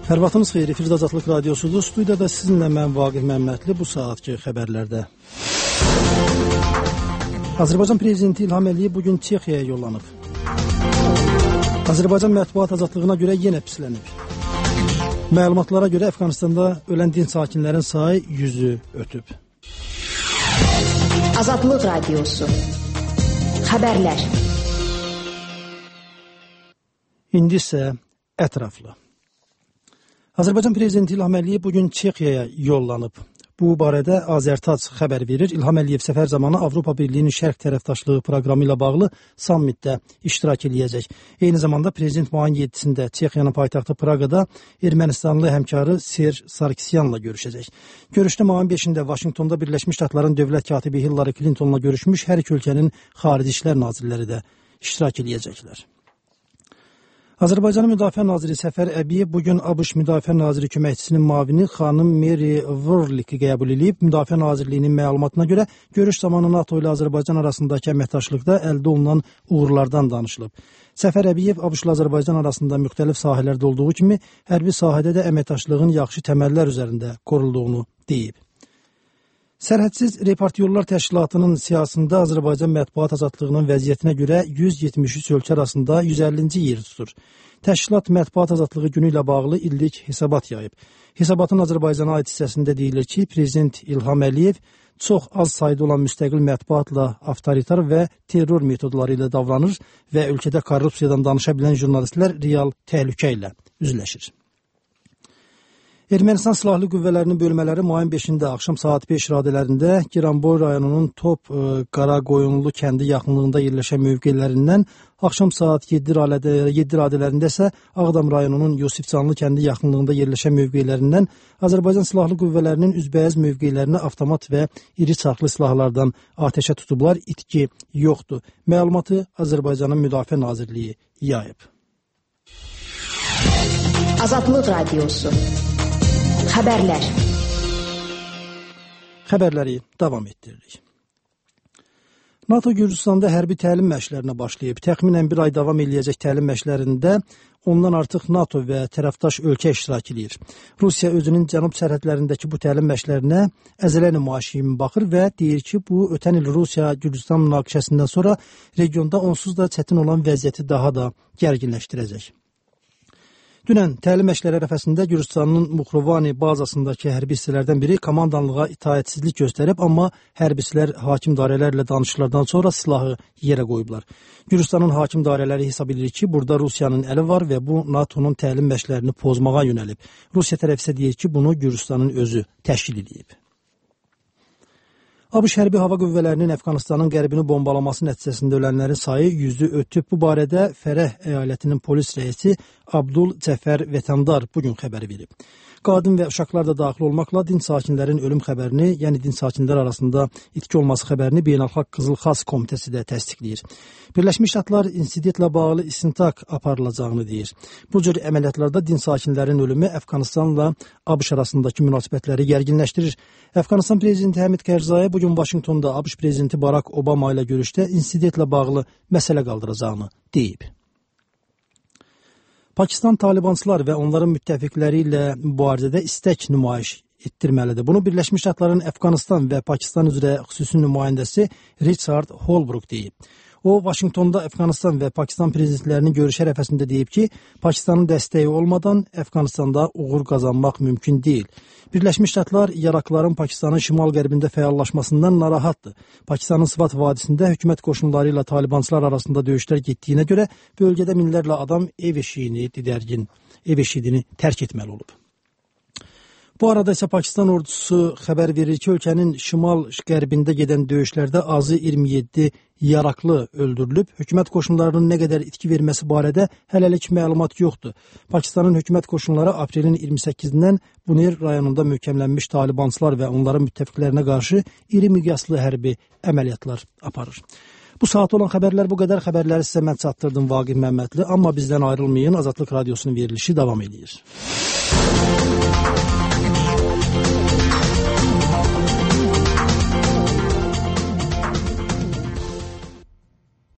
Hər vaxtınız xeyir, efirdə Azadlıq Radiosudur. Studiyada sizinlə mən Vaqif Məmmədli bu saatki xəbərlərdə. Azərbaycan Prezidenti İlham Əliyev bugün Çexiyaya yollanıb. Azərbaycan mətbuat azadlığına görə yenə pislənib. Məlumatlara görə Əfqanistanda ölən din sakinlərin sayı 100-ü ötüb. Azadlıq Radiosu. Xəbərlər. İndi isə ətraflı. Azərbaycan Prezidenti İlham Əliyev bugün Çexiyaya yollanıb. Bu barədə Azərtac xəbər verir. İlham Əliyev səfər zamanı Avropa Birliyinin şərq tərəfdaşlığı proqramı ilə bağlı sammitdə iştirak edəcək. Eyni zamanda Prezident mayın 7-sində Çexiyanın paytaxtı Praqada Ermənistanlı həmkarı Serj Sarkisyanla görüşəcək. Görüşdə mayın 5-də Vaşinqtonda Birləşmiş Ştatların dövlət katibi Hillary Clintonla görüşmüş hər iki ölkənin xarici işlər nazirləri də iştirak edəcəklər. Azərbaycanın Müdafiə Naziri Səfər Əbiyev bugün ABŞ Müdafiə Naziri köməkçisinin müavini xanım Mary Wurliki qəbul edib. Müdafiə Nazirliyinin məlumatına görə görüş zamanı NATO ilə Azərbaycan arasındakı əməkdaşlıqda əldə olunan uğurlardan danışılıb. Səfər Əbiyev ABŞ-la Azərbaycan arasında müxtəlif sahələrdə olduğu kimi hərbi sahədə də əməkdaşlığın yaxşı təməllər üzərində qurulduğunu deyib. Sərhədsiz Reportyorlar Təşkilatının siyasında Azərbaycan mətbuat azadlığının vəziyyətinə görə 173 ölkə arasında 150-ci yeri tutur. Təşkilat mətbuat azadlığı günü ilə bağlı illik hesabat yayıb. Hesabatın Azərbaycana aid hissəsində deyilir ki, Prezident İlham Əliyev çox az sayda olan müstəqil mətbuatla avtoritar və terror metodları ilə davranır və ölkədə korrupsiyadan danışa bilən jurnalistlər real təhlükə ilə üzləşir. Ermənistan Silahlı Qüvvələrinin bölmələri mayın 5-də axşam saat 5 radələrində Giranboy rayonunun Top Qaraqoyunlu kəndi yaxınlığında yerləşən mövqelərindən, axşam saat 7 radələrində isə Ağdam rayonunun Yusifcanlı kəndi yaxınlığında yerləşən mövqelərindən Azərbaycan Silahlı Qüvvələrinin üzbəyəz mövqelərinə avtomat və iri çarxlı silahlardan atəşə tutublar, itki yoxdur. Məlumatı Azərbaycanın Müdafiə Nazirliyi yayıb. Azadlıq Radiosu. Xəbərlər. Xəbərləri davam etdiririk. NATO Gürcüstanda hərbi təlim məşqlərinə başlayıb. Təxminən bir ay davam eləyəcək təlim məşqlərində ondan artıq NATO və tərəfdaş ölkə iştirak edir. Rusiya özünün cənub sərhədlərindəki bu təlim məşqlərinə əzələ nümayişi kimi baxır və deyir ki, bu ötən il Rusiya-Gürcüstan münaqişəsindən sonra regionda onsuz da çətin olan vəziyyəti daha da gərginləşdirəcək. Dünən təlim məşqləri ərəfəsində Gürcüstanın Muxrovani bazasındakı hərbi hissələrdən biri komandanlığa itaətsizlik göstərib, amma hərbçilər hakim dairələrlə danışıqlardan sonra silahı yerə qoyublar. Gürcüstanın hakim dairələri hesab edir ki, burada Rusiyanın əli var və bu NATO'nun təlim məşqlərini pozmağa yönəlib. Rusiya tərəfi isə deyir ki, bunu Gürcüstanın özü təşkil edib. ABŞ hərbi hava qüvvələrinin Əfqanistanın qərbini bombalaması nəticəsində ölənlərin sayı 100-ü ötüb. Bu barədə Fərəh əyalətinin polis rəisi Abdul Cəfər Vətəndar bugün xəbər verib. Qadın və uşaqlar da daxil olmaqla din sakinlərin ölüm xəbərini, yəni din sakinlər arasında itki olması xəbərini Beynəlxalq Qızıl Xaç Komitəsi də təsdiqləyir. Birləşmiş Ştatlar insidentlə bağlı istintaq aparılacağını deyir. Bu cür əməliyyatlarda din sakinlərin ölümü Əfqanistanla ABŞ arasındakı münasibətləri gərginləşdirir. Əfqanistan prezidenti Həmid Karzai bugün Vaşinqtonda ABŞ prezidenti Barack Obama ilə görüşdə insidentlə bağlı məsələ qaldıracağını deyib. Pakistan talibançılar və onların müttəfiqləri ilə mübarizədə istək nümayiş etdirməlidir. Bunu Birləşmiş Ştatların Əfqanistan və Pakistan üzrə xüsusi nümayəndəsi Richard Holbrooke deyib. O, Vaşinqtonda Əfqanistan və Pakistan prezidentlərinin görüşü ərəfəsində deyib ki, Pakistanın dəstəyi olmadan Əfqanistanda uğur qazanmaq mümkün deyil. Birləşmiş Ştatlar Iraklıların Pakistanın şimal-qərbində fəallaşmasından narahatdır. Pakistanın Sıvat vadisində hökumət qoşunları ilə talibançılar arasında döyüşlər getdiyinə görə bölgədə minlərlə adam ev eşiyini tərk etməli olub. Bu arada isə Pakistan ordusu xəbər verir ki, ölkənin şimal-qərbində gedən döyüşlərdə azı 27 yaraqlı öldürülüb. Hökumət qoşunlarının nə qədər itki verməsi barədə hələlik məlumat yoxdur. Pakistanın hökumət qoşunları aprelin 28-dən Buner rayonunda möhkəmlənmiş talibançılar və onların müttəfiqlərinə qarşı iri miqyaslı hərbi əməliyyatlar aparır. Bu saat olan xəbərlər bu qədər. Xəbərləri sizə mən çatdırdım Vaqif Məmmədli, amma bizdən ayrılmayın. Azadlıq Radiosunun verilişi davam edir.